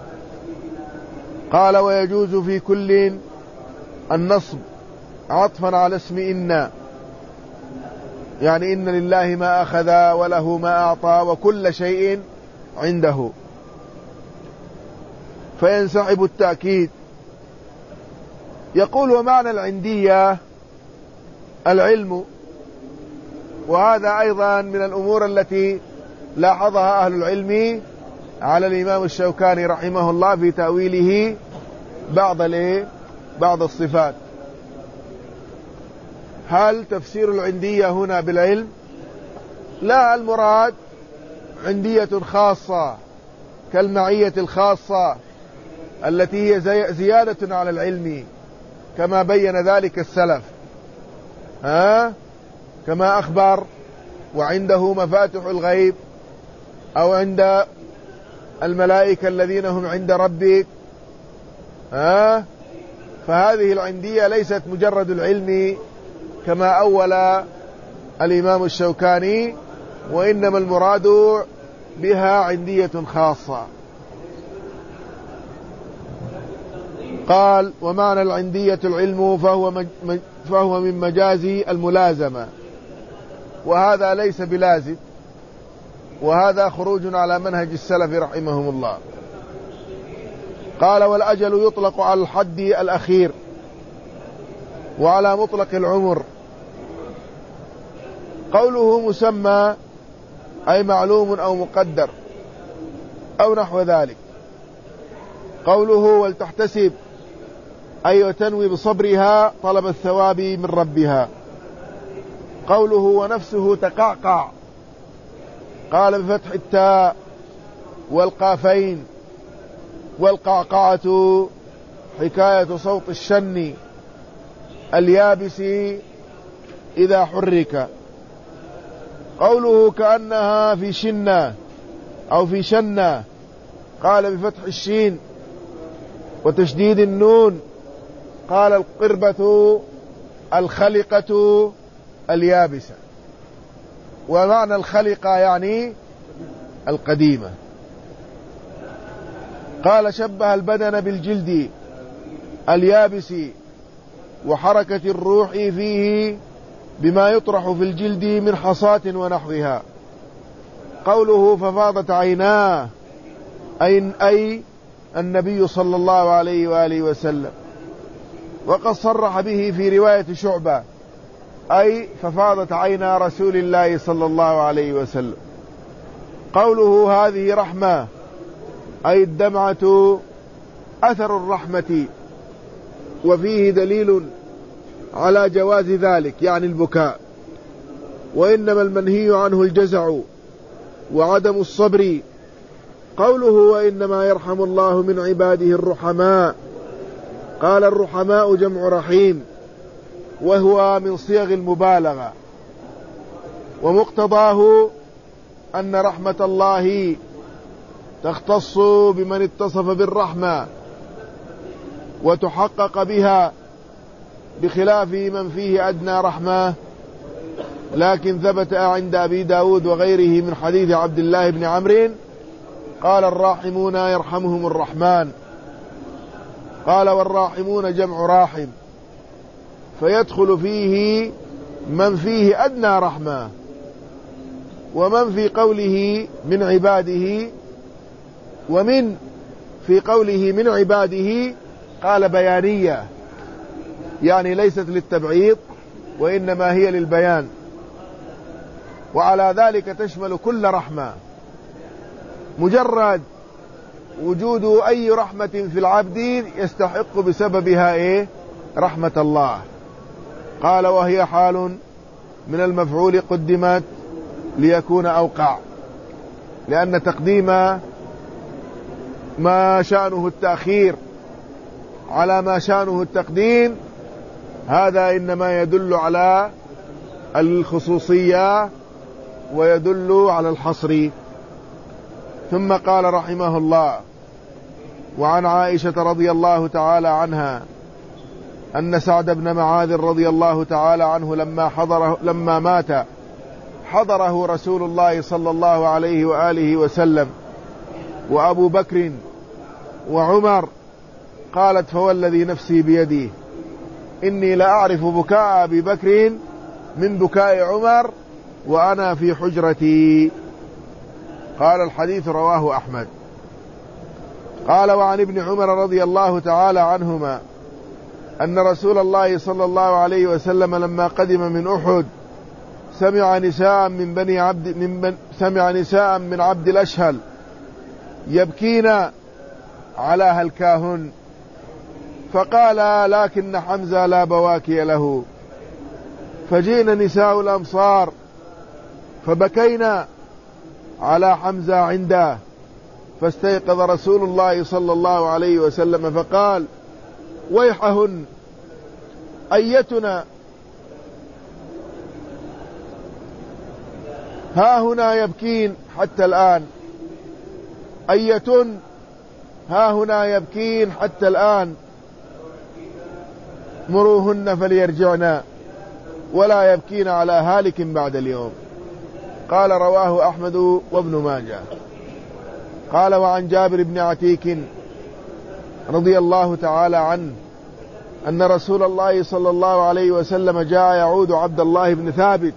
قال: ويجوز في كل النصب عطفا على اسم إن، يعني إن لله ما أخذ وله ما أعطى وكل شيء عنده، فينسحب التأكيد. يقول ومعنى العندية العلم، وهذا أيضا من الأمور التي لاحظها أهل العلم على الإمام الشوكاني رحمه الله في تأويله بعض الصفات. هل تفسير العندية هنا بالعلم؟ لا، المراد عندية خاصة كالمعية الخاصة التي هي زيادة على العلم، كما بين ذلك السلف، كما أخبر وعنده مفاتح الغيب، أو عند الملائكة الذين هم عند ربك، فهذه العندية ليست مجرد العلم كما أول الإمام الشوكاني، وإنما المراد بها عندية خاصة. قال ومعنى العندية العلم فهو من مجاز الملازمة، وهذا ليس بلازم، وهذا خروج على منهج السلف رحمهم الله. قال والأجل يطلق على الحد الأخير وعلى مطلق العمر. قوله مسمى أي معلوم أو مقدر أو نحو ذلك. قوله ولتحتسب أي وتنوي بصبرها طلب الثواب من ربها. قوله ونفسه تقعقع، قال بفتح التاء والقافين، والقعقعة حكاية صوت الشن اليابس إذا حرك. قوله كأنها في شنة أو في شنة، قال بفتح الشين وتشديد النون، قال القربة الخلقة اليابسة. ومعنى الخلقة يعني القديمة. قال شبه البدن بالجلد اليابس وحركة الروح فيه بما يطرح في الجلد من حصاة ونحوها. قوله ففاضت عيناه أي النبي صلى الله عليه وآله وسلم، وقد صرح به في رواية شعبة أي ففاضت عينا رسول الله صلى الله عليه وسلم. قوله هذه رحمة أي الدمعة أثر الرحمة، وفيه دليل على جواز ذلك يعني البكاء، وإنما المنهي عنه الجزع وعدم الصبر. قوله وإنما يرحم الله من عباده الرحماء، قال الرحماء جمع رحيم، وهو من صيغ المبالغة، ومقتضاه أن رحمة الله تختص بمن اتصف بالرحمة وتحقق بها، بخلاف من فيه أدنى رحمة. لكن ثبت عند أبي داود وغيره من حديث عبد الله بن عمرو قال الراحمون يرحمهم الرحمن. قال والراحمون جمع راحم، فيدخل فيه من فيه أدنى رحمة، ومن في قوله من عباده، ومن في قوله من عباده قال بيانية، يعني ليست للتبعيض وإنما هي للبيان، وعلى ذلك تشمل كل رحمة. مجرد وجود أي رحمة في العبد يستحق بسببها رحمة الله. قال وهي حال من المفعول قدمت ليكون أوقع، لأن تقديم ما شأنه التأخير على ما شأنه التقديم هذا إنما يدل على الخصوصية ويدل على الحصر. ثم قال رحمه الله وعن عائشة رضي الله تعالى عنها أن سعد بن معاذ رضي الله تعالى عنه لما مات حضره رسول الله صلى الله عليه وآله وسلم وأبو بكر وعمر. قالت فوالذي نفسي بيده إني لأعرف بكاء أبي بكر من بكاء عمر وأنا في حجرتي. قال الحديث رواه أحمد. قال وعن ابن عمر رضي الله تعالى عنهما أن رسول الله صلى الله عليه وسلم لما قدم من أحد سمع نساء من عبد الأشهل يبكين على هلكاهن، فقال لكن حمزة لا بواكي له. فجئنا نساء الأمصار فبكينا على حمزة عنده، فاستيقظ رسول الله صلى الله عليه وسلم فقال ويحهن أيتنا ها هنا يبكين حتى الآن، أيتن ها هنا يبكين حتى الآن، مروهن فليرجعنا ولا يبكين على هالك بعد اليوم. قال رواه أحمد وابن ماجه. قال وعن جابر بن عتيك رضي الله تعالى عنه أن رسول الله صلى الله عليه وسلم جاء يعود عبد الله بن ثابت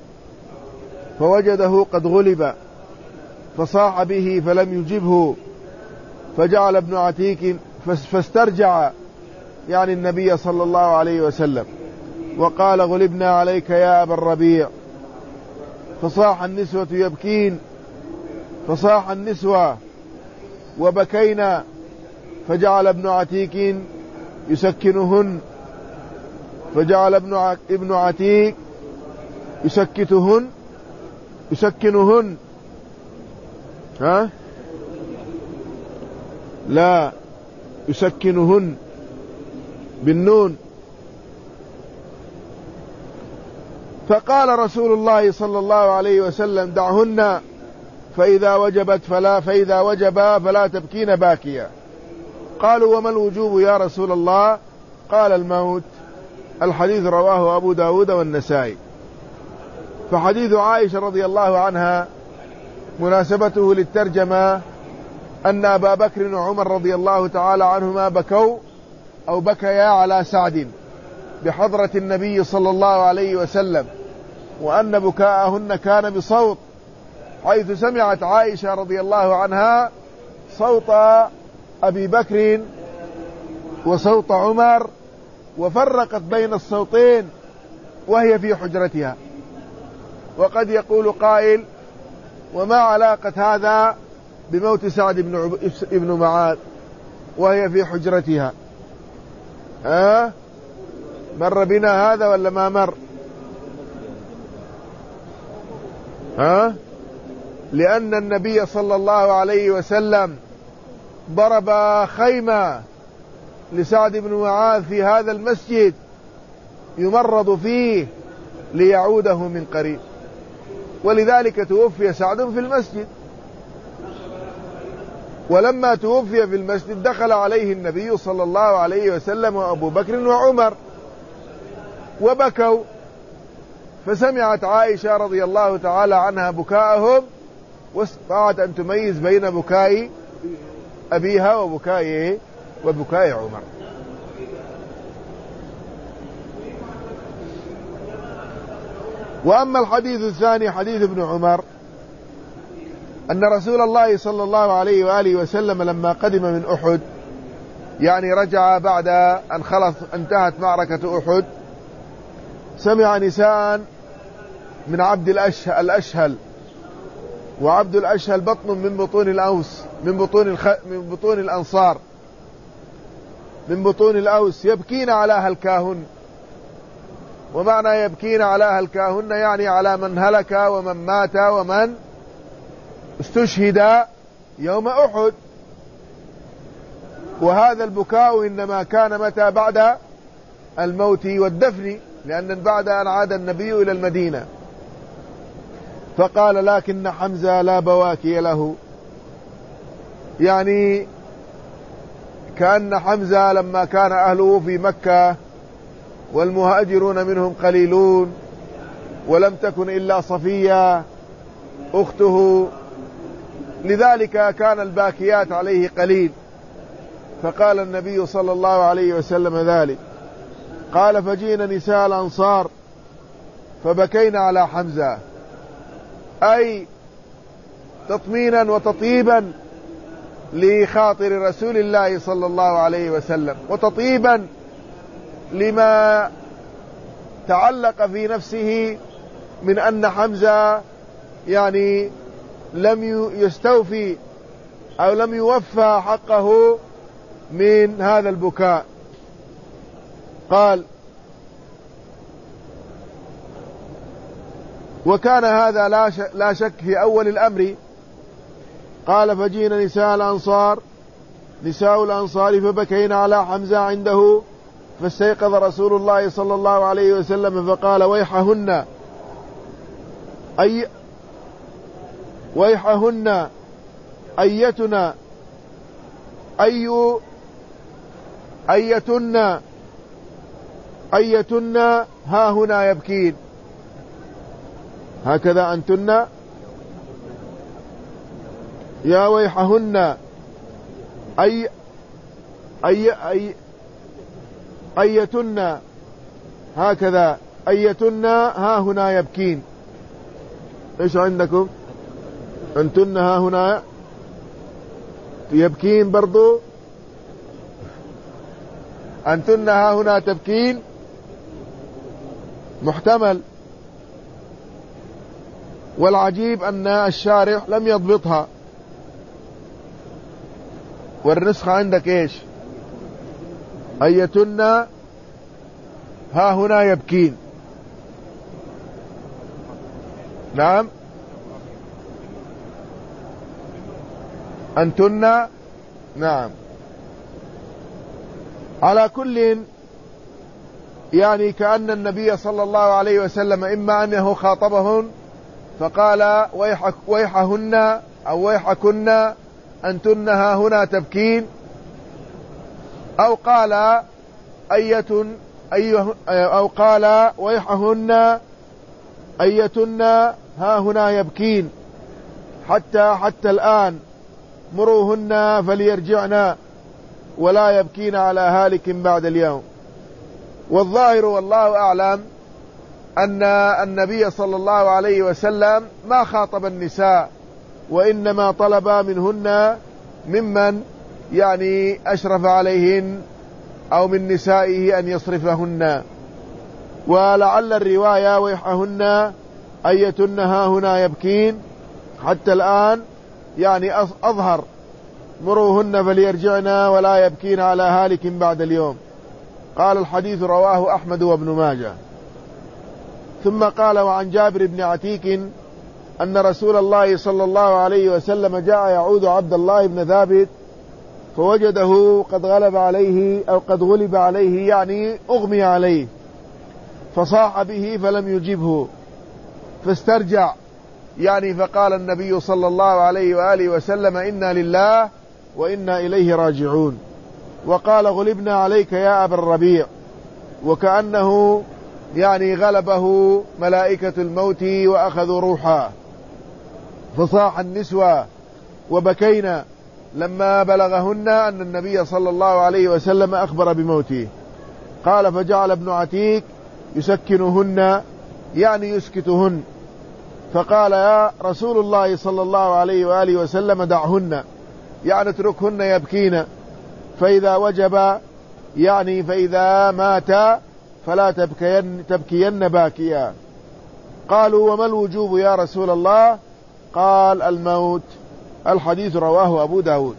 فوجده قد غلب فصاح به فلم يجبه، فجعل ابن عتيك فاسترجع يعني النبي صلى الله عليه وسلم وقال غلبنا عليك يا أبا الربيع. فصاح النسوة يبكين، فصاح النسوة وبكينا، فجعل ابن عتيك يسكنهن، فجعل ابن عتيك يسكنهن ها لا يسكنهن بالنون. فقال رسول الله صلى الله عليه وسلم دعهن فإذا وجبا فلا تبكين باكيا. قالوا وما الوجوب يا رسول الله؟ قال الموت. الحديث رواه أبو داود والنسائي. فحديث عائشة رضي الله عنها مناسبته للترجمة أن أبا بكر وعمر رضي الله تعالى عنهما بكيا على سعد بحضرة النبي صلى الله عليه وسلم، وأن بكاءهن كان بصوت، حيث سمعت عائشة رضي الله عنها صوت أبي بكر وصوت عمر وفرقت بين الصوتين وهي في حجرتها. وقد يقول قائل وما علاقة هذا بموت سعد بن معاذ وهي في حجرتها؟ مر بنا هذا ولا ما مر؟ لأن النبي صلى الله عليه وسلم ضرب خيمة لسعد بن معاذ في هذا المسجد يمرض فيه ليعوده من قريب، ولذلك توفي سعد في المسجد. ولما توفي في المسجد دخل عليه النبي صلى الله عليه وسلم وأبو بكر وعمر وبكوا، فسمعت عائشة رضي الله تعالى عنها بكاءهم واستطاعت أن تميز بين بكاء أبيها وبكاء عمر. وأما الحديث الثاني حديث ابن عمر أن رسول الله صلى الله عليه وآله وسلم لما قدم من أحد، يعني رجع بعد أن انتهت معركة أحد، سمع نساء من عبد الأشهل، وعبد الأشهل بطن من بطون الأوس، من بطون الأنصار، من بطون الأوس، يبكين على هلكاهن. ومعنى يبكين على هلكاهن يعني على من هلك ومن مات ومن استشهد يوم أحد. وهذا البكاء إنما كان متى؟ بعد الموت والدفن، لأن بعد أن عاد النبي إلى المدينة. فقال لكن حمزة لا بواكي له، يعني كأن حمزة لما كان أهله في مكة والمهاجرون منهم قليلون ولم تكن إلا صفية أخته، لذلك كان الباكيات عليه قليل. فقال النبي صلى الله عليه وسلم ذلك. قال فجئنا نساء الأنصار فبكينا على حمزة، أي تطمينا وتطيبا لخاطر رسول الله صلى الله عليه وسلم، وتطيبا لما تعلق في نفسه من أن حمزة يعني لم يستوفي أو لم يوفى حقه من هذا البكاء. قال: وكان هذا لا شك في أول الأمر. قال: فجينا نساء الأنصار فبكينا على حمزة عنده، فاستيقظ رسول الله صلى الله عليه وسلم فقال: ويحهن أيتنا أيتن ها هنا يبكين. هكذا أنتن يا ويحهن أيتن، هكذا أيتن ها هنا يبكين. إيش عندكم؟ أنتن ها هنا يبكين برضو، أنتن ها هنا تبكين محتمل. والعجيب أن الشارح لم يضبطها. والنسخة عندك إيش؟ أيتن ها هنا يبكين. نعم، أنتن. نعم، على كل يعني كأن النبي صلى الله عليه وسلم إما أنه خاطبهن فقال ويحهن أو ويحكن أنتن ها هنا تبكين، أو قال أو قال ويحهن أيتن ها هنا يبكين حتى الآن مروهن فليرجعن ولا يبكين على هالك بعد اليوم. والظاهر والله أعلم أن النبي صلى الله عليه وسلم ما خاطب النساء، وإنما طلب منهن ممن يعني أشرف عليهن أو من نسائه أن يصرفهن. ولعل الرواية ويحهن أيتن ها هنا يبكين حتى الآن يعني أظهر مروهن فليرجعن ولا يبكين على هالك بعد اليوم. قال: الحديث رواه أحمد وابن ماجه. ثم قال: وعن جابر بن عتيك أن رسول الله صلى الله عليه وسلم جاء يعود عبد الله بن ثابت فوجده قد غلب عليه أو قد غلب عليه يعني أغمي عليه، فصاح به فلم يجبه فاسترجع يعني، فقال النبي صلى الله عليه وآله وسلم: إنا لله وإنا إليه راجعون. وقال: غلبنا عليك يا أبا الربيع، وكأنه يعني غلبه ملائكة الموت وأخذوا روحا. فصاح النسوة وبكينا لما بلغهن أن النبي صلى الله عليه وسلم أخبر بموته. قال: فجعل ابن عتيك يسكنهن يعني يسكتهن، فقال: يا رسول الله صلى الله عليه وآله وسلم دعهن يعني اتركهن يبكين، فإذا وجب يعني فإذا مات فلا تبكين باكيا. قالوا: وما الوجوب يا رسول الله؟ قال: الموت. الحديث رواه أبو داود.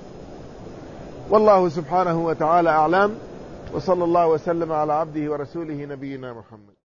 والله سبحانه وتعالى أعلم، وصلى الله وسلم على عبده ورسوله نبينا محمد.